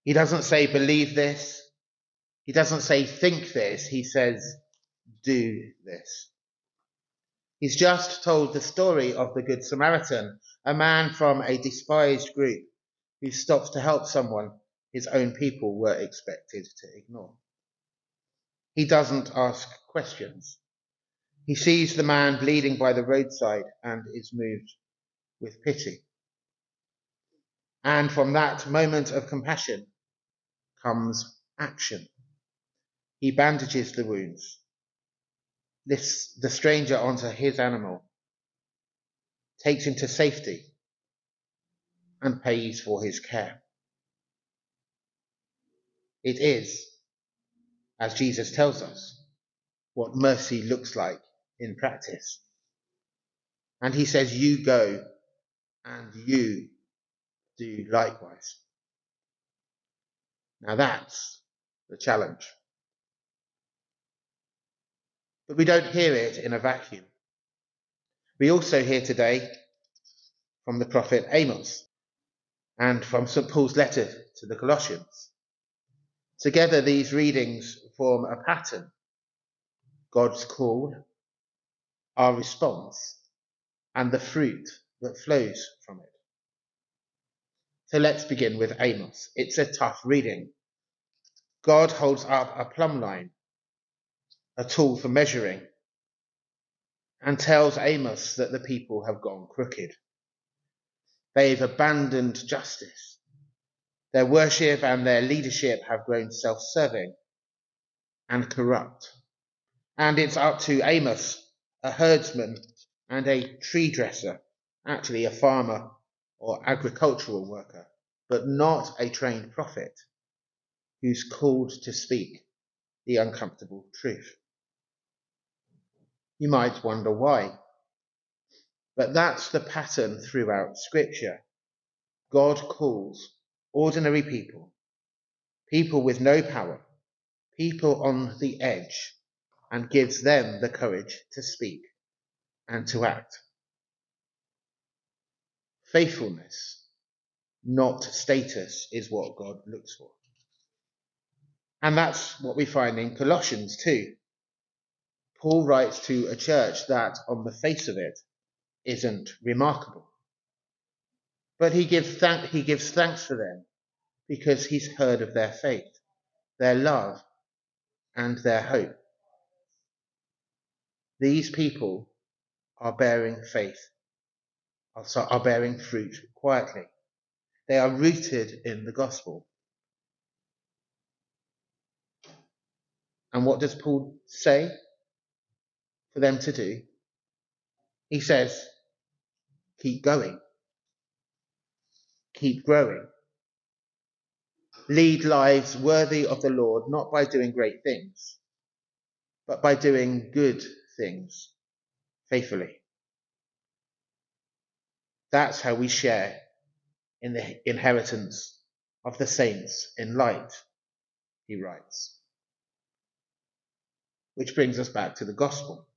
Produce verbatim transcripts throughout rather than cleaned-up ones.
He doesn't say, believe this. He doesn't say, think this. He says, do this. He's just told the story of the Good Samaritan, a man from a despised group who stops to help someone his own people were expected to ignore. He doesn't ask questions. He sees the man bleeding by the roadside and is moved with pity. And from that moment of compassion comes action. He bandages the wounds, lifts the stranger onto his animal, takes him to safety, and pays for his care. It is, as Jesus tells us, what mercy looks like in practice. And he says, you go and you do likewise. Now that's the challenge. But we don't hear it in a vacuum. We also hear today from the prophet Amos and from Saint Paul's letter to the Colossians. Together these readings form a pattern: God's call, our response, and the fruit that flows from it. So let's begin with Amos. It's a tough reading. God holds up a plumb line, a tool for measuring, and tells Amos that the people have gone crooked. They've abandoned justice. Their worship and their leadership have grown self-serving and corrupt. And it's up to Amos, a herdsman and a tree dresser, actually a farmer or agricultural worker, but not a trained prophet, who's called to speak the uncomfortable truth. You might wonder why, but that's the pattern throughout Scripture. God calls ordinary people, people with no power, people on the edge, and gives them the courage to speak and to act. Faithfulness, not status, is what God looks for. And that's what we find in Colossians too. Paul writes to a church that, on the face of it, isn't remarkable. But he gives, thank- he gives thanks for them because he's heard of their faith, their love, and their hope. These people are bearing faith, are, are bearing fruit quietly. They are rooted in the gospel. And what does Paul say for them to do? He says, keep going. Keep growing. Lead lives worthy of the Lord, not by doing great things, but by doing good things faithfully. That's how we share in the inheritance of the saints in light, he writes. Which brings us back to the gospel.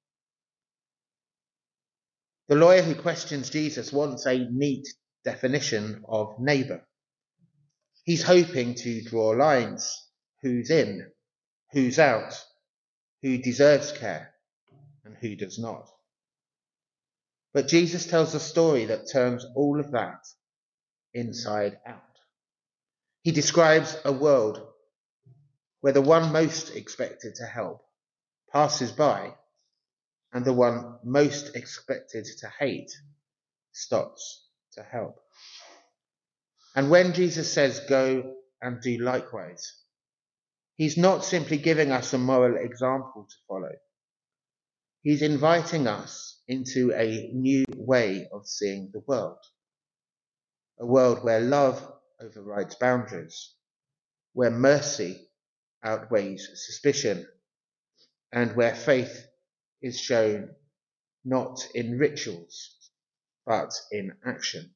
The lawyer who questions Jesus wants a neat definition of neighbour. He's hoping to draw lines. Who's in, who's out, who deserves care, and who does not. But Jesus tells a story that turns all of that inside out. He describes a world where the one most expected to help passes by, and the one most expected to hate stops to help. And when Jesus says, go and do likewise, he's not simply giving us a moral example to follow. He's inviting us into a new way of seeing the world. A world where love overrides boundaries, where mercy outweighs suspicion, and where faith is shown not in rituals, but in action.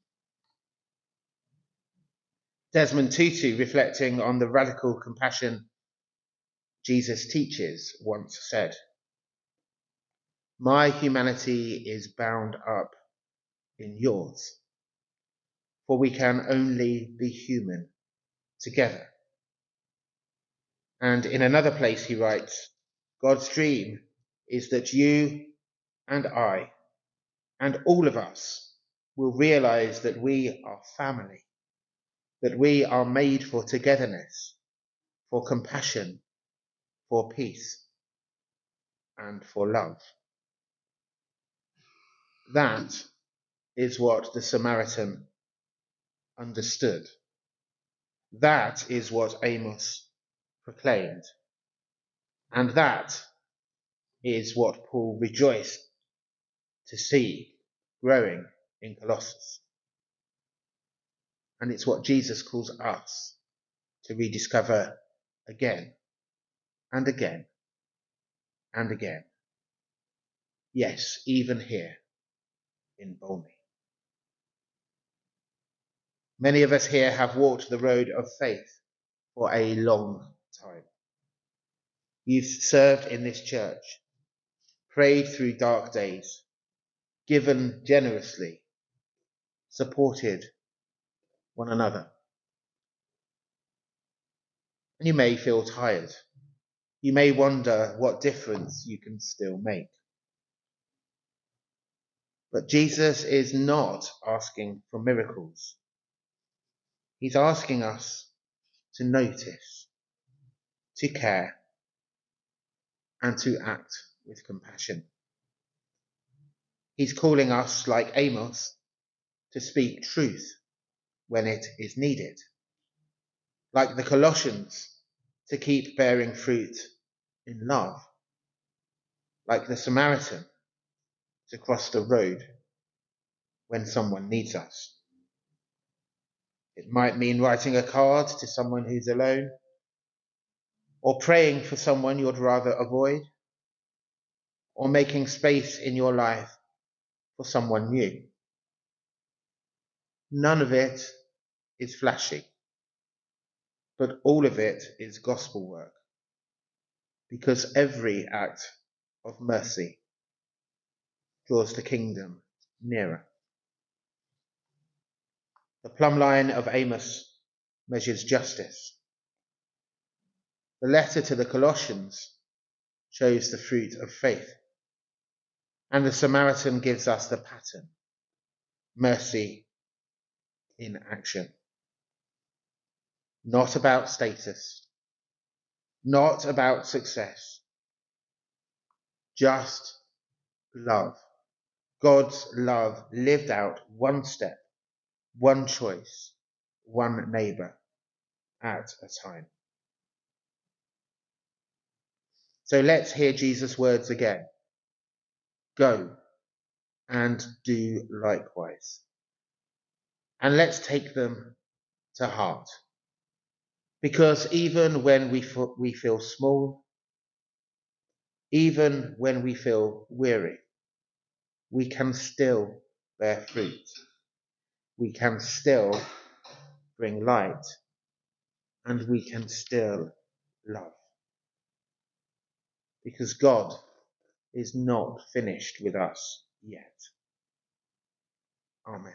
Desmond Tutu, reflecting on the radical compassion Jesus teaches, once said, "My humanity is bound up in yours, for we can only be human together." And in another place he writes, God's dream is that you and I and all of us will realize that we are family, that we are made for togetherness, for compassion, for peace, and for love. That is what the Samaritan understood. That is what Amos proclaimed. And that is what Paul rejoiced to see growing in Colossus. And it's what Jesus calls us to rediscover again and again and again. Yes, even here in Bolney. Many of us here have walked the road of faith for a long time. You've served in this church, prayed through dark days, given generously, supported one another. And you may feel tired. You may wonder what difference you can still make. But Jesus is not asking for miracles. He's asking us to notice, to care, and to act with compassion. He's calling us, like Amos, to speak truth when it is needed. Like the Colossians, to keep bearing fruit in love. Like the Samaritan, to cross the road when someone needs us. It might mean writing a card to someone who's alone, or praying for someone you'd rather avoid, or making space in your life for someone new. None of it is flashy, but all of it is gospel work, because every act of mercy draws the kingdom nearer. The plumb line of Amos measures justice. The letter to the Colossians shows the fruit of faith. And the Samaritan gives us the pattern: mercy in action. Not about status, not about success, just love. God's love lived out one step, one choice, one neighbour at a time. So let's hear Jesus' words again. Go and do likewise. And let's take them to heart. Because even when we feel, we feel small, even when we feel weary, we can still bear fruit. We can still bring light, and we can still love. Because God is not finished with us yet. Amen.